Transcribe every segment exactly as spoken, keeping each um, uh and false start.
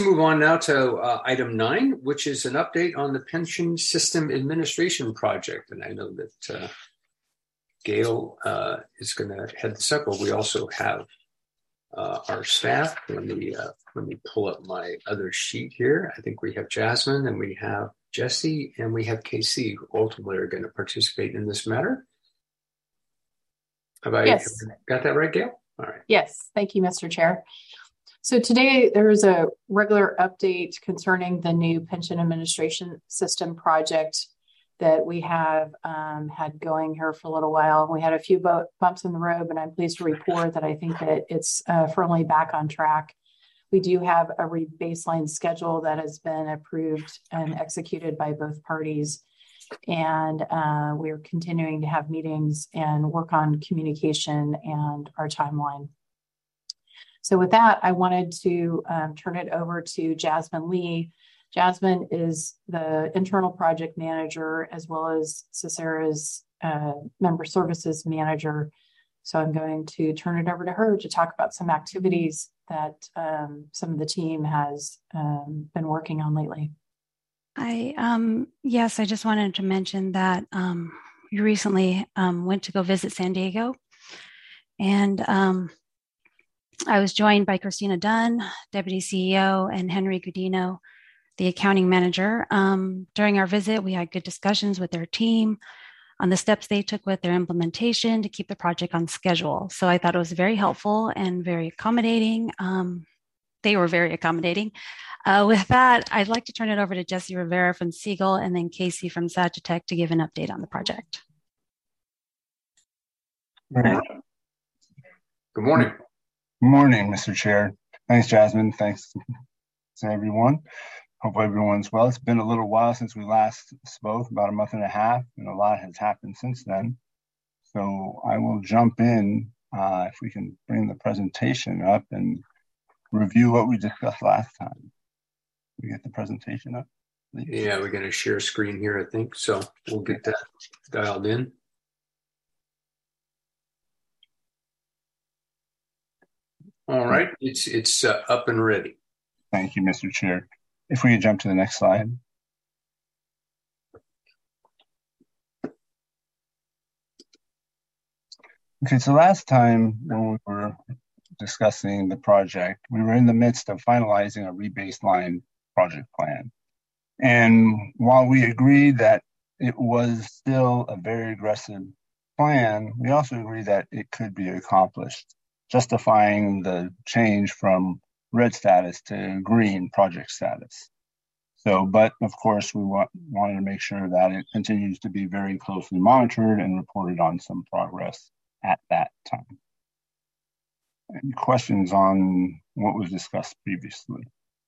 Move on now to uh, item nine, which is an update on the pension system administration project. And I know that uh, Gail uh, is going to head this up, but we also have uh, our staff. Let me, uh, let me pull up my other sheet here. I think we have Jasmine and we have Jesse and we have K C, who ultimately are going to participate in this matter. Have I yes. got that right, Gail? All right. Yes. Thank you, Mister Chair. So today there is a regular update concerning the new pension administration system project that we have um, had going here for a little while. We had a few bo- bumps in the road, but I'm pleased to report that I think that it's uh, firmly back on track. We do have a re-baseline schedule that has been approved and executed by both parties. And uh, we're continuing to have meetings and work on communication and our timeline. So with that, I wanted to um, turn it over to Jasmine Lee. Jasmine is the internal project manager as well as CESARA's uh, member services manager. So I'm going to turn it over to her to talk about some activities that um, some of the team has um, been working on lately. I, um, yes, I just wanted to mention that um, we recently um, went to go visit San Diego, and um, I was joined by Christina Dunn, Deputy C E O, and Henry Gudino, the accounting manager. Um, during our visit, we had good discussions with their team on the steps they took with their implementation to keep the project on schedule. So I thought it was very helpful and very accommodating. Um, they were very accommodating. Uh, with that, I'd like to turn it over to Jesse Rivera from Siegel and then Casey from Sagitech to give an update on the project. Great. Good morning. Good morning, Mister Chair. Thanks, Jasmine. Thanks to everyone. Hope everyone's well. It's been a little while since we last spoke, about a month and a half, and a lot has happened since then. So I will jump in uh, if we can bring the presentation up and review what we discussed last time. We get the presentation up, please. Yeah, we're going to share a screen here, I think. So we'll get that dialed in. All right, it's it's uh, up and ready. Thank you, Mister Chair. If we could jump to the next slide. Okay, so last time when we were discussing the project, we were in the midst of finalizing a rebaseline project plan. And while we agreed that it was still a very aggressive plan, we also agreed that it could be accomplished, justifying the change from red status to green project status. So, but of course, we want, wanted to make sure that it continues to be very closely monitored and reported on some progress at that time. Any questions on what was discussed previously?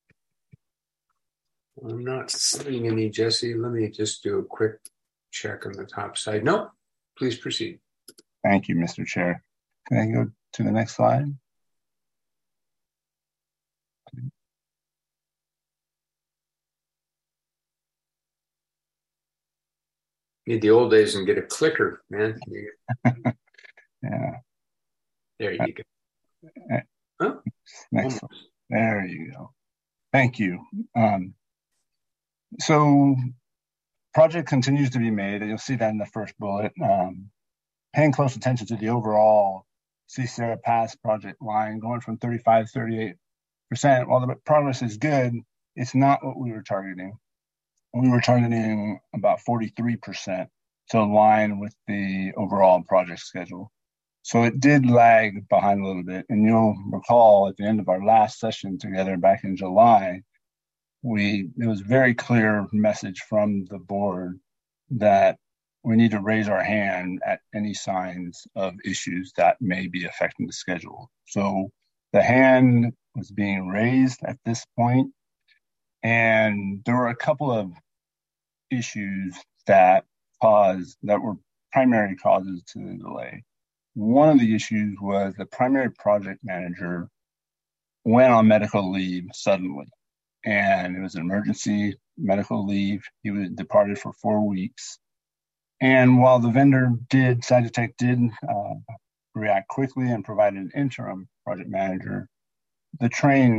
I'm not seeing any, Jesse. Let me just do a quick check on the top side. No, please proceed. Thank you, Mister Chair. Can I go to the next slide? Need the old days and get a clicker, man. Yeah. There you go. Huh? Next slide. There you go. Thank you. Um, so project continues to be made, and you'll see that in the first bullet. Um, paying close attention to the overall CESARA Pass project line, going from thirty-five, thirty-eight percent. While the progress is good, it's not what we were targeting. We were targeting about forty-three percent to align with the overall project schedule. So it did lag behind a little bit. And you'll recall at the end of our last session together back in July, we it was a very clear message from the board that we need to raise our hand at any signs of issues that may be affecting the schedule. So the hand was being raised at this point, and there were a couple of issues that caused, that were primary causes to the delay. One of the issues was the primary project manager went on medical leave suddenly, and it was an emergency medical leave. He was departed for four weeks. And while the vendor did, Sagitech did uh, react quickly and provide an interim project manager, the train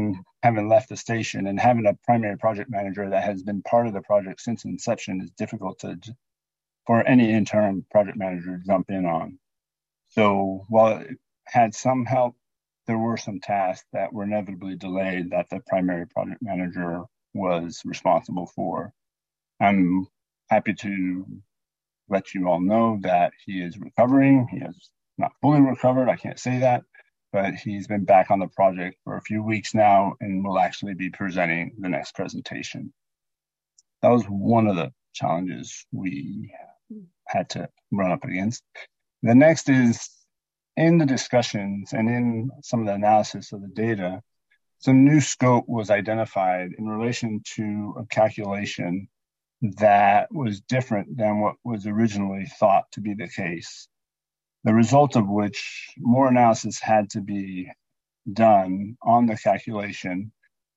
having left the station, and having a primary project manager that has been part of the project since inception is difficult to for any interim project manager to jump in on. So while it had some help, there were some tasks that were inevitably delayed that the primary project manager was responsible for. I'm happy to let you all know that he is recovering. He has not fully recovered, I can't say that, but he's been back on the project for a few weeks now and will actually be presenting the next presentation. That was one of the challenges we had to run up against. The next is, in the discussions and in some of the analysis of the data, some new scope was identified in relation to a calculation that was different than what was originally thought to be the case. The result of which more analysis had to be done on the calculation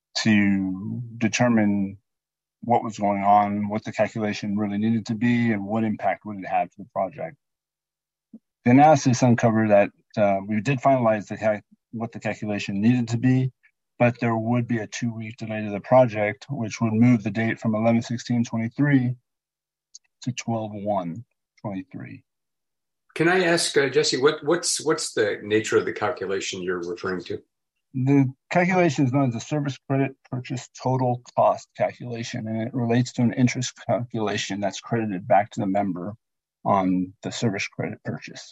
to determine what was going on, what the calculation really needed to be, and what impact would it have to the project. The analysis uncovered that uh, we did finalize the cal- what the calculation needed to be, but there would be a two-week delay to the project, which would move the date from eleven sixteen twenty-three to twelve one twenty-three. Can I ask, uh, Jesse, what, what's what's the nature of the calculation you're referring to? The calculation is known as the service credit purchase total cost calculation, and it relates to an interest calculation that's credited back to the member on the service credit purchase.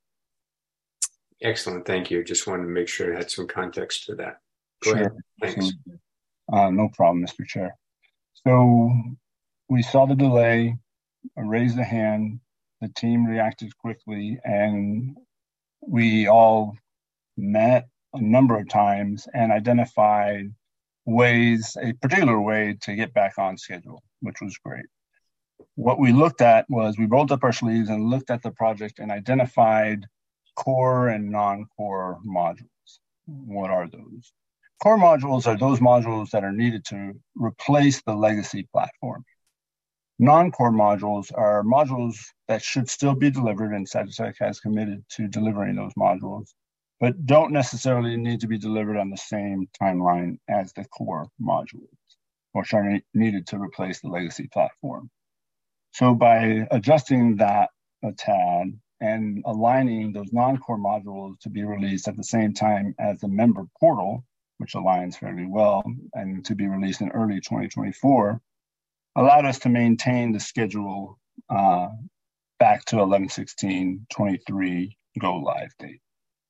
Excellent, thank you. Just wanted to make sure I had some context to that. Go Sure. ahead. Thanks. Uh, no problem, Mister Chair. So we saw the delay, raised a hand, the team reacted quickly, and we all met a number of times and identified ways, a particular way to get back on schedule, which was great. What we looked at was we rolled up our sleeves and looked at the project and identified core and non-core modules. What are those? Core modules are those modules that are needed to replace the legacy platform. Non-core modules are modules that should still be delivered, and Sagitech has committed to delivering those modules, but don't necessarily need to be delivered on the same timeline as the core modules, which are ne- needed to replace the legacy platform. So by adjusting that a tad and aligning those non-core modules to be released at the same time as the member portal, which aligns fairly well, and to be released in early twenty twenty-four, allowed us to maintain the schedule uh, back to eleven sixteen twenty-three go live date.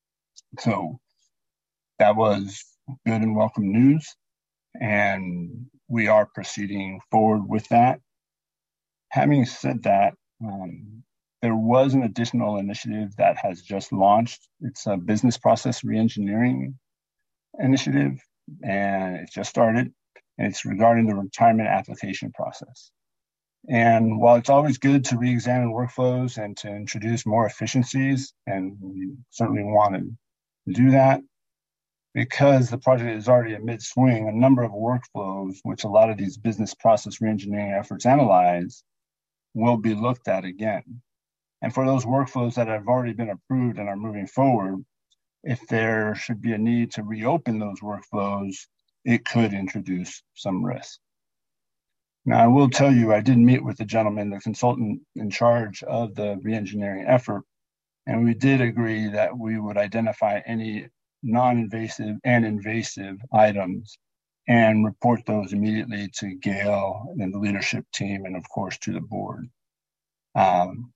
So that was good and welcome news, and we are proceeding forward with that. Having said that, um, there was an additional initiative that has just launched. It's a business process reengineering initiative, and it just started. And it's regarding the retirement application process. And while it's always good to re-examine workflows and to introduce more efficiencies, and we certainly want to do that, because the project is already in mid-swing, a number of workflows, which a lot of these business process reengineering efforts analyze, will be looked at again. And for those workflows that have already been approved and are moving forward, if there should be a need to reopen those workflows, it could introduce some risk. Now, I will tell you, I did meet with the gentleman, the consultant in charge of the reengineering effort, and we did agree that we would identify any non-invasive and invasive items and report those immediately to Gail and the leadership team, and of course to the board. Um,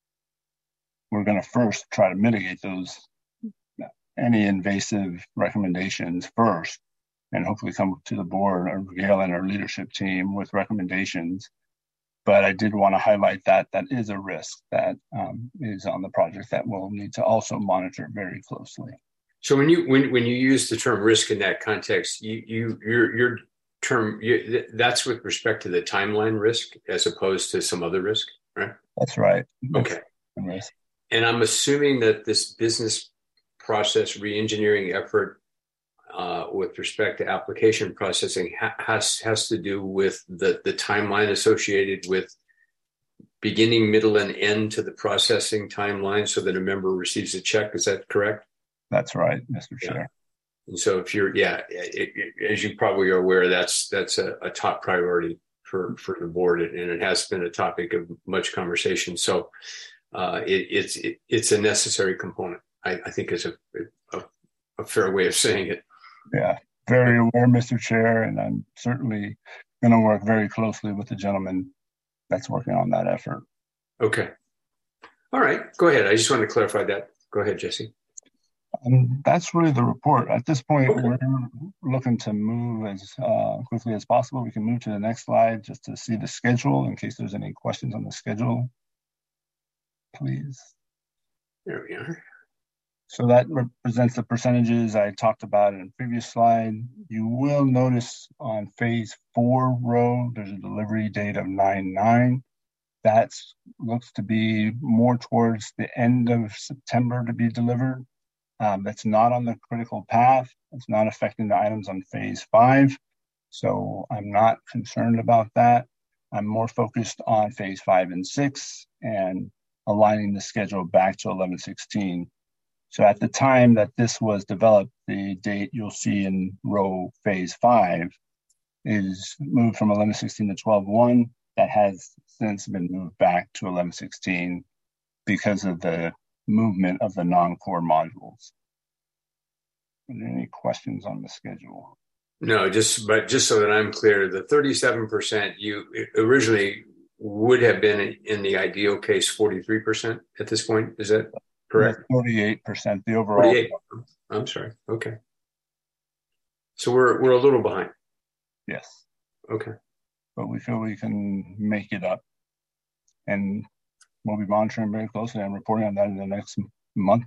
we're going to first try to mitigate those, any invasive recommendations first, and hopefully come to the board or Gail and our leadership team with recommendations. But I did want to highlight that that is a risk that um, is on the project that we'll need to also monitor very closely. So when you when when you use the term risk in that context, you you your your term you, that's with respect to the timeline risk as opposed to some other risk, right? That's right. That's okay. Risk. And I'm assuming that this business process reengineering effort uh, with respect to application processing ha- has has to do with the the timeline associated with beginning, middle, and end to the processing timeline, so that a member receives a check. Is that correct? That's right, Mister Yeah. Chair. And so if you're, yeah, it, it, as you probably are aware, that's that's a, a top priority for, for the board, and it has been a topic of much conversation. So uh, it, it's it, it's a necessary component, I, I think is a, a, a fair way of saying it. Yeah, very aware, Mister Chair, and I'm certainly going to work very closely with the gentleman that's working on that effort. Okay. All right, go ahead. I just wanted to clarify that. Go ahead, Jesse. Um, that's really the report. At this point, Okay. We're looking to move as uh, quickly as possible. We can move to the next slide just to see the schedule in case there's any questions on the schedule, please. There we are. So that represents the percentages I talked about in the previous slide. You will notice on phase four row, there's a delivery date of nine nine. That looks to be more towards the end of September to be delivered. Um, that's not on the critical path. It's not affecting the items on phase five. So I'm not concerned about that. I'm more focused on phase five and six and aligning the schedule back to eleven sixteen. So at the time that this was developed, the date you'll see in row phase five is moved from eleven sixteen to twelve one. That has since been moved back to eleven sixteen because of the movement of the non-core modules. Are there any questions on the schedule? No, just but just so that I'm clear, the thirty-seven percent you originally would have been in the ideal case forty-three percent at this point. Is that correct? forty-eight percent the overall. forty-eight. I'm sorry. Okay. So we're we're a little behind. Yes. Okay. But we feel we can make it up. And we'll be monitoring very closely and reporting on that in the next month.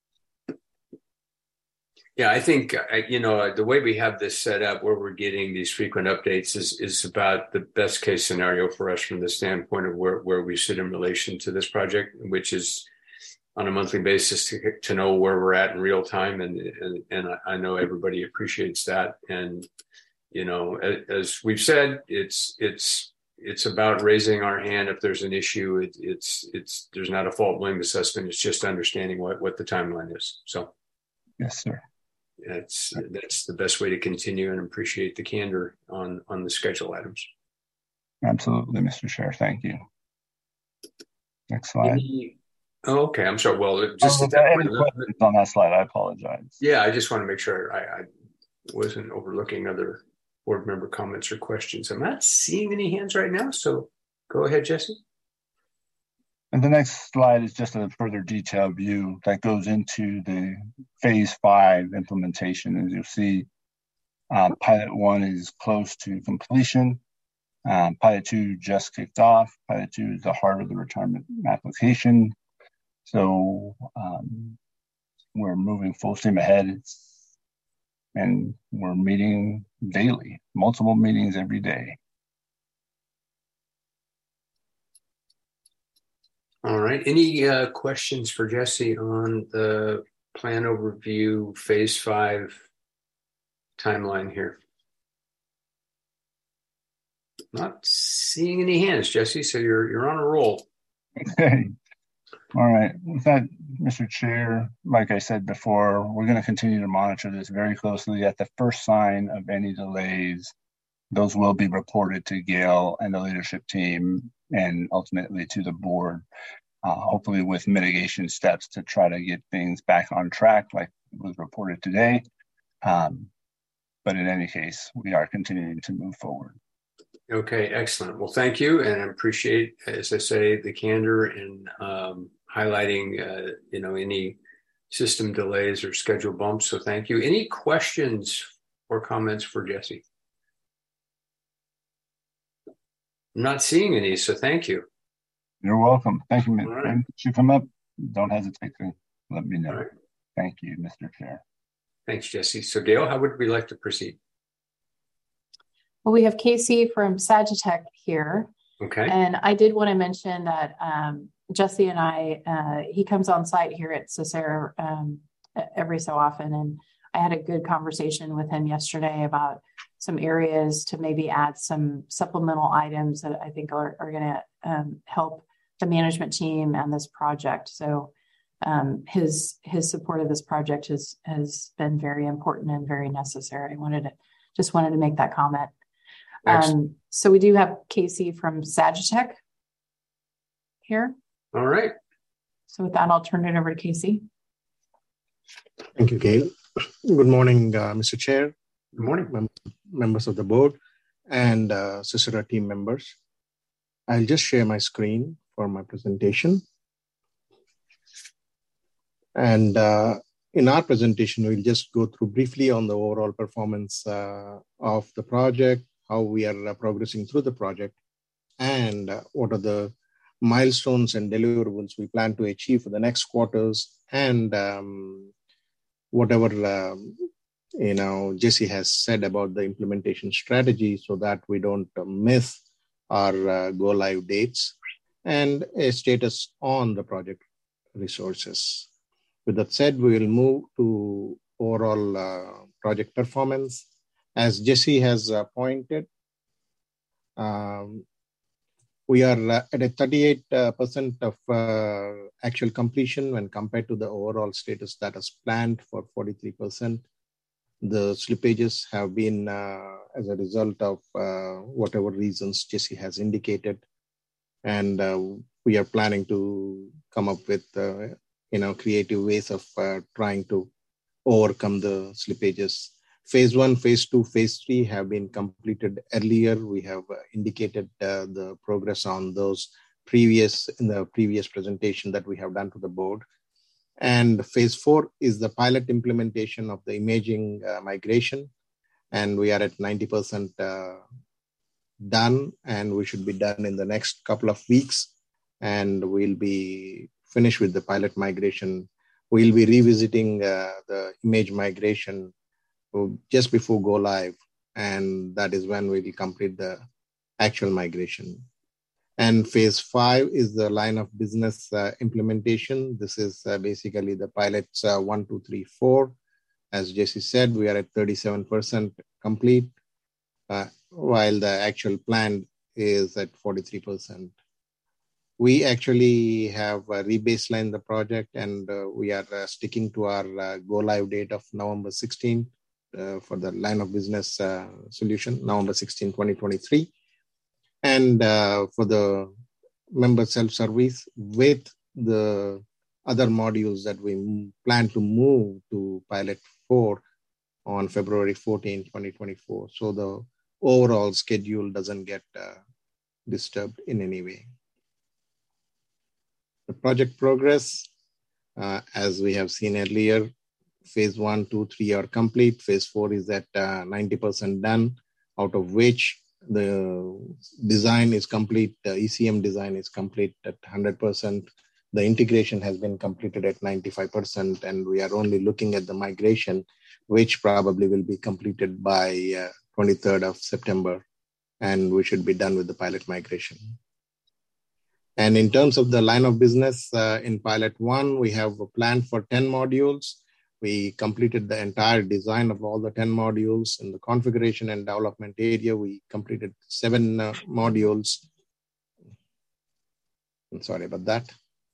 Yeah, I think, you know, the way we have this set up where we're getting these frequent updates is is about the best case scenario for us from the standpoint of where, where we sit in relation to this project, which is on a monthly basis to, to know where we're at in real time. And, and, and I know everybody appreciates that. And, you know, as, as we've said, it's it's it's about raising our hand if there's an issue. It, it's it's there's not a fault blame assessment. It's just understanding what, what the timeline is. So, yes, sir. That's that's the best way to continue, and appreciate the candor on on the schedule items. Absolutely, Mister Chair. Thank you. Next slide. Any, oh, okay. I'm sorry. Well, just oh, at that point, on that slide, I apologize. Yeah, I just want to make sure I, I wasn't overlooking other board member comments or questions. I'm not seeing any hands right now, so go ahead, Jesse. And the next slide is just a further detailed view that goes into the phase five implementation. As you'll see, uh, pilot one is close to completion. Um, pilot two just kicked off. Pilot two is the heart of the retirement application. So um, we're moving full steam ahead. It's, and we're meeting daily, multiple meetings every day. All right. Any uh, questions for Jesse on the plan overview phase five timeline here? Not seeing any hands, Jesse. So you're you're on a roll. Okay. All right. With that, Mister Chair, like I said before, we're going to continue to monitor this very closely. At the first sign of any delays, those will be reported to Gail and the leadership team and ultimately to the board, uh, hopefully with mitigation steps to try to get things back on track like was reported today. Um, but in any case, we are continuing to move forward. Okay, excellent. Well, thank you. And I appreciate, as I say, the candor in um, highlighting, uh, you know, any system delays or schedule bumps. So thank you. Any questions or comments for Jesse? I'm not seeing any, so thank you. You're welcome. Thank you. Right. And if you come up, don't hesitate to let me know. Right. Thank you, Mister Chair. Thanks, Jesse. So Gail, how would we like to proceed? Well, we have Casey from Sagitech here. Okay. And I did want to mention that um, Jesse and I, uh, he comes on site here at Cesar um, every so often. And I had a good conversation with him yesterday about some areas to maybe add some supplemental items that I think are, are going to um, help the management team and this project. So um, his his support of this project has has been very important and very necessary. I wanted to just wanted to make that comment. Um, so we do have Casey from Sagitech here. All right. So with that, I'll turn it over to Casey. Thank you, Gail. Good morning, uh, Mister Chair. Good morning, mem- members of the board and uh, Sisera team members. I'll just share my screen for my presentation. And uh, in our presentation, we'll just go through briefly on the overall performance uh, of the project, how we are uh, progressing through the project, and uh, what are the milestones and deliverables we plan to achieve for the next quarters, and um, whatever um, you know Jesse has said about the implementation strategy, so that we don't uh, miss our uh, go live dates, and a status on the project resources. With that said, we will move to overall uh, project performance. As Jesse has uh, pointed, um, we are uh, at a thirty-eight percent of uh, actual completion when compared to the overall status that is planned for forty-three percent. The slippages have been uh, as a result of uh, whatever reasons Jesse has indicated. And uh, we are planning to come up with uh, you know, creative ways of uh, trying to overcome the slippages. Phase one, phase two, phase three have been completed earlier. We have uh, indicated uh, the progress on those previous in the previous presentation that we have done to the board. And phase four is the pilot implementation of the imaging uh, migration. And we are at ninety percent uh, done, and we should be done in the next couple of weeks. And we'll be finished with the pilot migration. We'll be revisiting uh, the image migration just before go live, and that is when we will complete the actual migration. And phase five is the line of business uh, implementation. This is uh, basically the pilots uh, one, two, three, four. As Jesse said, we are at thirty-seven percent complete, uh, while the actual plan is at forty-three percent. We actually have uh, rebaselined the project, and uh, we are uh, sticking to our uh, go live date of November sixteenth uh, for the line of business uh, solution, November sixteenth, twenty twenty-three. And uh, for the member self-service with the other modules that we plan to move to pilot four on February fourteenth, twenty twenty-four. So the overall schedule doesn't get uh, disturbed in any way. The project progress, uh, as we have seen earlier, phase one, two, three are complete. Phase four is at uh, ninety percent done, out of which the design is complete. The E C M design is complete at one hundred percent. The integration has been completed at ninety-five percent, and we are only looking at the migration, which probably will be completed by uh, twenty-third of September, and we should be done with the pilot migration. And in terms of the line of business, uh, in pilot one, we have a plan for ten modules. We completed the entire design of all the ten modules. In the configuration and development area, we completed seven uh, modules. I'm sorry about that.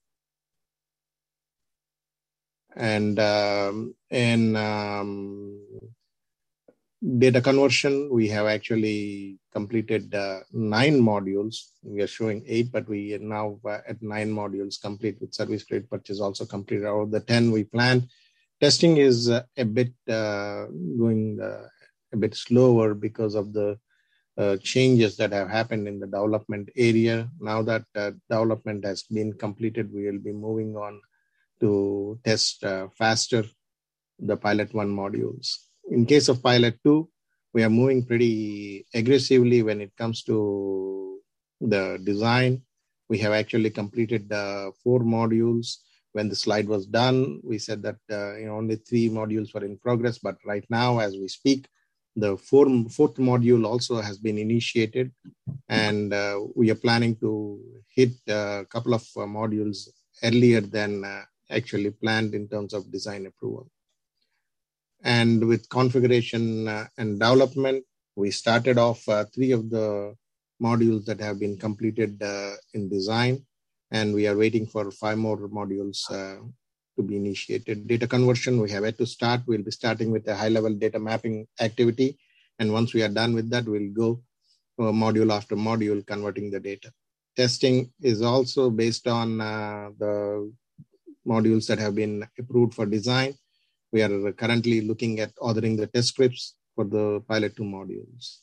And um, in um, data conversion, we have actually completed uh, nine modules. We are showing eight, but we are now uh, at nine modules complete with service credit purchase also completed. Out of the ten we planned, testing is uh, a bit uh, going uh, a bit slower because of the uh, changes that have happened in the development area. Now that uh, development has been completed, we will be moving on to test uh, faster the pilot one modules. In case of pilot two, we are moving pretty aggressively when it comes to the design. We have actually completed uh, four modules. When the slide was done, we said that uh, you know, only three modules were in progress, but right now, as we speak, the four, fourth module also has been initiated, and uh, we are planning to hit a couple of uh, modules earlier than uh, actually planned in terms of design approval. And with configuration uh, and development, we started off uh, three of the modules that have been completed uh, in design, and we are waiting for five more modules uh, to be initiated. Data conversion, we have yet to start. We'll be starting with a high-level data mapping activity. And once we are done with that, we'll go uh, module after module, converting the data. Testing is also based on uh, the modules that have been approved for design. We are currently looking at authoring the test scripts for the pilot two modules.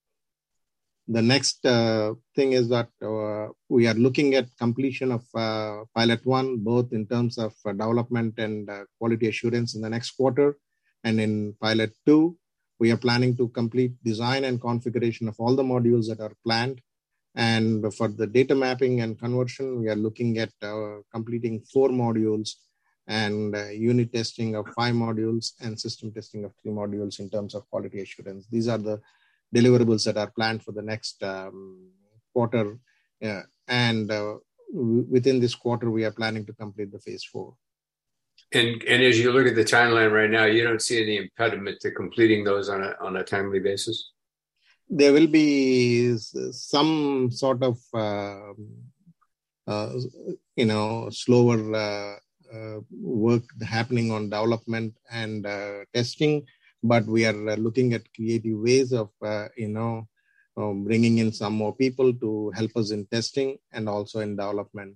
The next uh, thing is that uh, we are looking at completion of uh, pilot one, both in terms of uh, development and uh, quality assurance in the next quarter. And in pilot two, we are planning to complete design and configuration of all the modules that are planned. And for the data mapping and conversion, we are looking at uh, completing four modules and uh, unit testing of five modules and system testing of three modules in terms of quality assurance. These are the deliverables that are planned for the next um, quarter. Uh, and uh, w- within this quarter, we are planning to complete the phase four. And and as you look at the timeline right now, you don't see any impediment to completing those on a on a timely basis? There will be some sort of, uh, uh, you know, slower uh, uh, work happening on development and uh, testing, but we are uh, looking at creative ways of, uh, you know, um, bringing in some more people to help us in testing and also in development.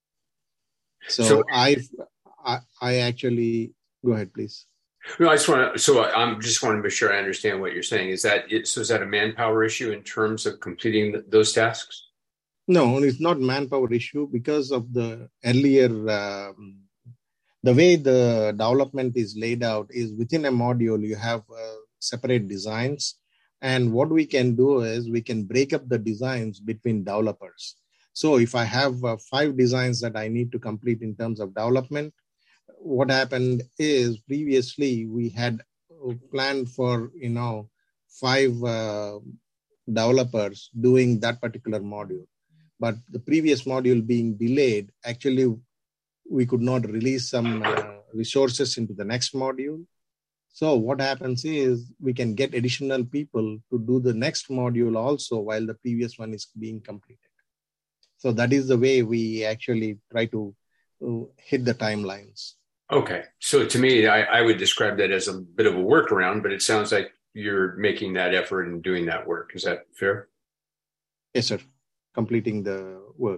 So, so I've, I, I actually, go ahead, please. No, I just want to, so I'm just want to make sure I understand what you're saying. Is that, it, so is that a manpower issue in terms of completing the, those tasks? No, it's not manpower issue because of the earlier, um, the way the development is laid out is within a module, you have uh, separate designs. And what we can do is we can break up the designs between developers. So if I have uh, five designs that I need to complete in terms of development, what happened is previously we had planned for, you know, five uh, developers doing that particular module. But the previous module being delayed, actually, we could not release some uh, resources into the next module. So what happens is we can get additional people to do the next module also while the previous one is being completed. So that is the way we actually try to uh, hit the timelines. Okay. So to me, I, I would describe that as a bit of a workaround, but it sounds like you're making that effort and doing that work. Is that fair? Yes, sir. Completing the work.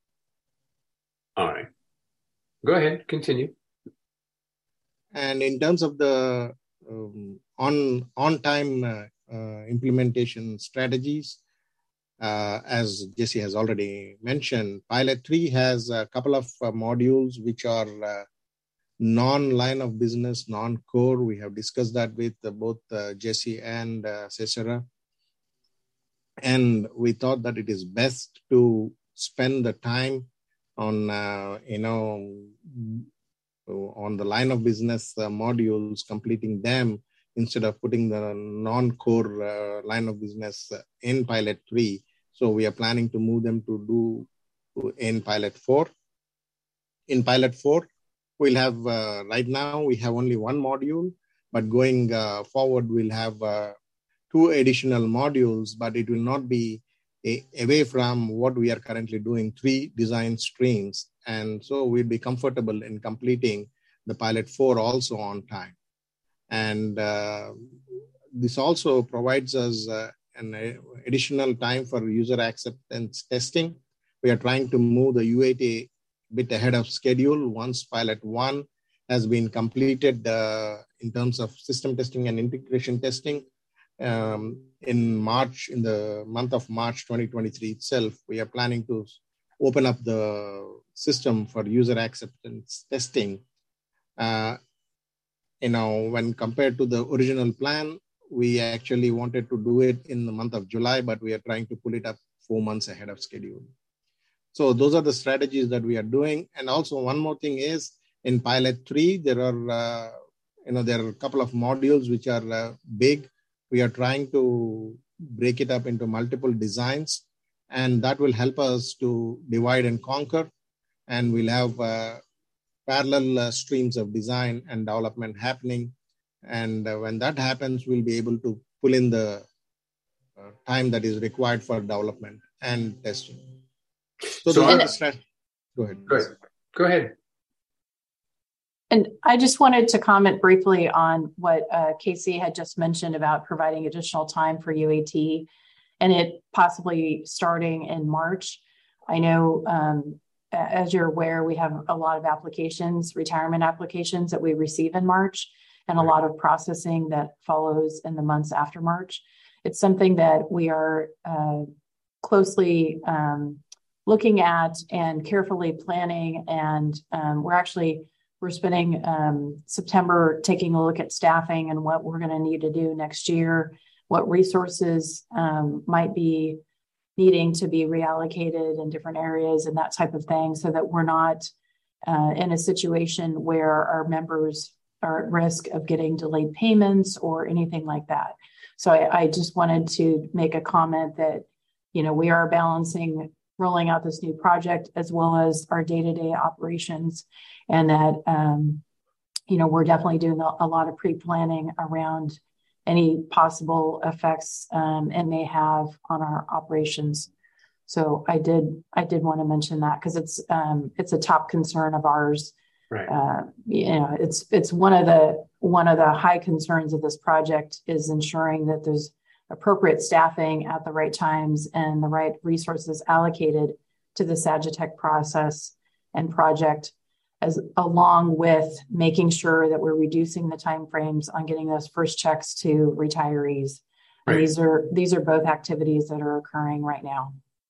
All right. Go ahead. Continue. And in terms of the um, on, on-time uh, uh, implementation strategies, uh, as Jesse has already mentioned, Pilot three has a couple of uh, modules which are uh, non-line of business, non-core. We have discussed that with uh, both uh, Jesse and uh, Cesara. And we thought that it is best to spend the time on, uh, you know, on the line of business uh, modules, completing them instead of putting the non-core uh, line of business uh, in Pilot three. So we are planning to move them to do in Pilot four. In Pilot four, we'll have, uh, right now, we have only one module, but going uh, forward, we'll have uh, two additional modules, but it will not be a, away from what we are currently doing, three design streams. And so we'll be comfortable in completing the Pilot four also on time. And uh, this also provides us uh, an additional time for user acceptance testing. We are trying to move the U A T a bit ahead of schedule once Pilot one has been completed uh, in terms of system testing and integration testing. Um, in March, in the month of March twenty twenty-three itself, we are planning to open up the system for user acceptance testing. Uh, you know, when compared to the original plan, we actually wanted to do it in the month of July, but we are trying to pull it up four months ahead of schedule. So those are the strategies that we are doing. And also one more thing is in Pilot three, there are, uh, you know, there are a couple of modules which are uh, big. We are trying to break it up into multiple designs, and that will help us to divide and conquer. And we'll have uh, parallel uh, streams of design and development happening. And uh, when that happens, we'll be able to pull in the uh, time that is required for development and testing. So, so those are the strat- Go ahead. Go ahead. Go ahead. And I just wanted to comment briefly on what uh, Casey had just mentioned about providing additional time for U A T and it possibly starting in March. I know, um, as you're aware, we have a lot of applications, retirement applications that we receive in March, and a lot of processing that follows in the months after March. It's something that we are uh, closely um, looking at and carefully planning. And um, we're actually, we're spending um, September taking a look at staffing and what we're going to need to do next year, what resources um, might be needing to be reallocated in different areas and that type of thing, so that we're not uh, in a situation where our members are at risk of getting delayed payments or anything like that. So I, I just wanted to make a comment that, you know, we are balancing rolling out this new project as well as our day-to-day operations, and that, um, you know, we're definitely doing a, a lot of pre-planning around any possible effects um, it may have on our operations. So I did, I did want to mention that because it's, um, it's a top concern of ours. Right. Uh, you know, it's it's one of the one of the high concerns of this project is ensuring that there's appropriate staffing at the right times and the right resources allocated to the Sagitech process and project, as along with making sure that we're reducing the timeframes on getting those first checks to retirees. And Right. these are these are both activities that are occurring right now.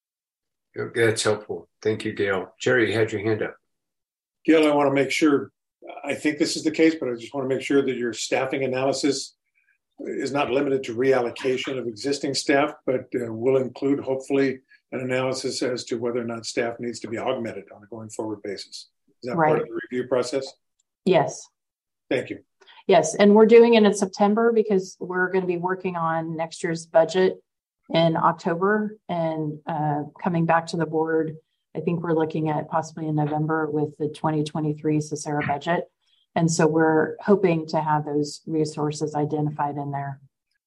That's helpful. Thank you, Gail. Jerry, you had your hand up. Gail, I want to make sure, I think this is the case, but I just want to make sure that your staffing analysis is not limited to reallocation of existing staff, but uh, will include hopefully an analysis as to whether or not staff needs to be augmented on a going forward basis. Is that Right. part of the review process? Yes. Thank you. Yes, and we're doing it in September because we're going to be working on next year's budget in October and uh, coming back to the board. I think we're looking at possibly in November with the twenty twenty-three CESARA budget. And so we're hoping to have those resources identified in there.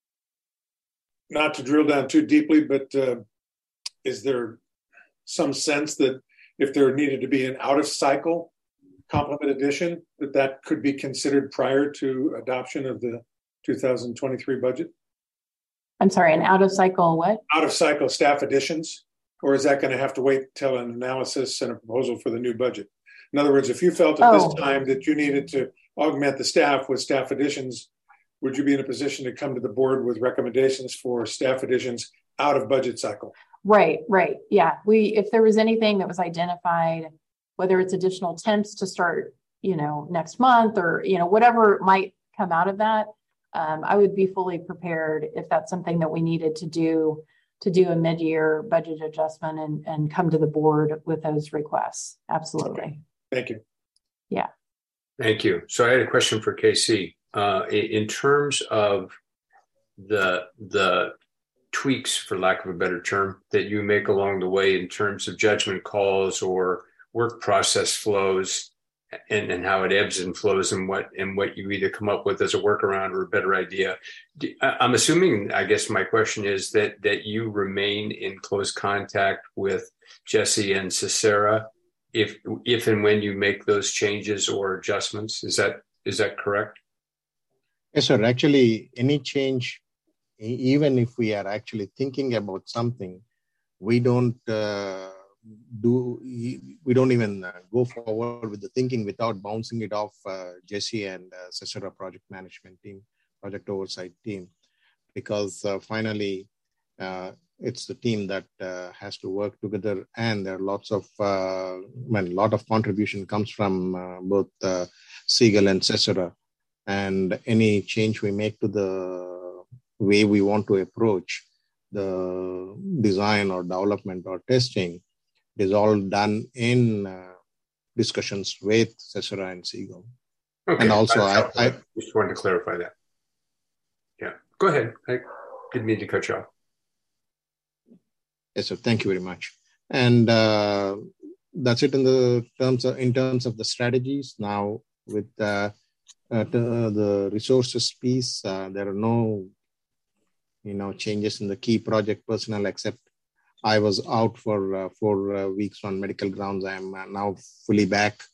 Not to drill down too deeply, but uh, is there some sense that if there needed to be an out of cycle complement addition, that that could be considered prior to adoption of the two thousand twenty-three budget? I'm sorry, an out of cycle what? Out of cycle staff additions? Or is that going to have to wait till an analysis and a proposal for the new budget? In other words, if you felt at Oh. this time that you needed to augment the staff with staff additions, would you be in a position to come to the board with recommendations for staff additions out of budget cycle? Right, right. Yeah. We, if there was anything that was identified, whether it's additional temps to start, you know, next month or, you know, whatever might come out of that, um, I would be fully prepared if that's something that we needed to do, to do a mid-year budget adjustment and, and come to the board with those requests. Absolutely. Okay. Thank you. Yeah. Thank you. So I had a question for K C. Uh, in terms of the the tweaks, for lack of a better term, that you make along the way in terms of judgment calls or work process flows, and, and how it ebbs and flows, and what and what you either come up with as a workaround or a better idea. I'm assuming, I guess my question is that that you remain in close contact with Jesse and CESARA if if and when you make those changes or adjustments. Is that is that correct? Yes, sir. Actually, any change, even if we are actually thinking about something, we don't uh, do, we don't even uh, go forward with the thinking without bouncing it off uh, Jesse and uh, CESARA project management team, project oversight team, because uh, finally uh, it's the team that uh, has to work together, and there are lots of, uh, I mean, a lot of contribution comes from uh, both uh, Siegel and CESARA. And any change we make to the way we want to approach the design or development or testing is all done in uh, discussions with CESARA and Siegel. Okay. And also, I, I just wanted to clarify that. Yeah, go ahead. I didn't mean to cut you off. Yes, sir. Thank you very much. And uh, that's it in the terms of in terms of the strategies. Now with uh, uh, the, the resources piece, uh, there are no, you know, changes in the key project personnel, except I was out for uh, four uh, weeks on medical grounds. I am uh, now fully back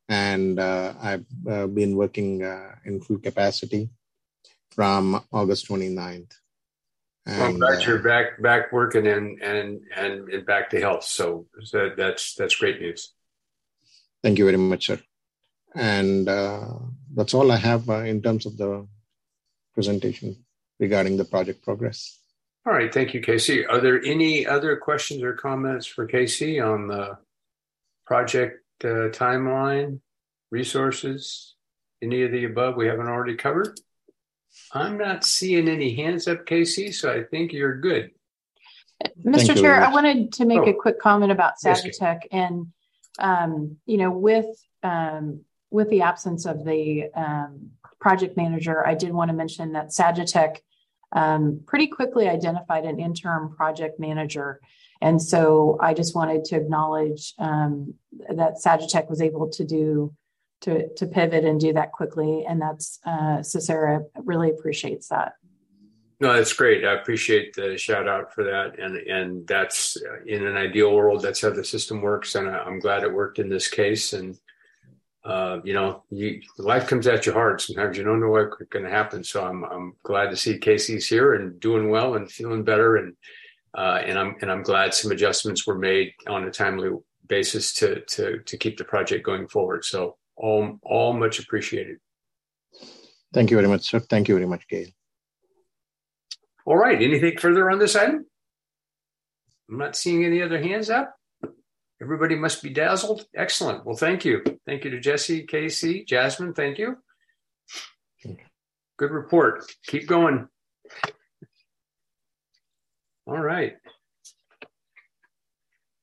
and uh, I've uh, been working uh, in full capacity from August twenty-ninth. And, well, I'm glad uh, you're back back working and and and, and back to health. So that, that's that's great news. Thank you very much, sir. And uh, that's all I have uh, in terms of the presentation regarding the project progress. All right, thank you, Casey. Are there any other questions or comments for Casey on the project uh, timeline, resources, any of the above we haven't already covered? I'm not seeing any hands up, Casey, so I think you're good. Mister Chair, I wanted to make oh. a quick comment about Sagitech, yes, and um, you know, with um, with the absence of the um, project manager, I did want to mention that Sagitech um, pretty quickly identified an interim project manager. And so I just wanted to acknowledge um, that Sagitech was able to do, to, to pivot and do that quickly. And that's, uh, Cicera really appreciates that. No, that's great. I appreciate the shout out for that. And, and that's uh, in an ideal world, that's how the system works. And I, I'm glad it worked in this case. And Uh, you know, you, life comes at you hard. Sometimes you don't know what's going to happen. So I'm I'm glad to see Casey's here and doing well and feeling better. And uh, and I'm and I'm glad some adjustments were made on a timely basis to to to keep the project going forward. So all all much appreciated. Thank you very much, sir. Thank you very much, Gail. All right. Anything further on this item? I'm not seeing any other hands up. Everybody must be dazzled. Excellent. Well, thank you. Thank you to Jesse, Casey, Jasmine. Thank you. Good report. Keep going. All right.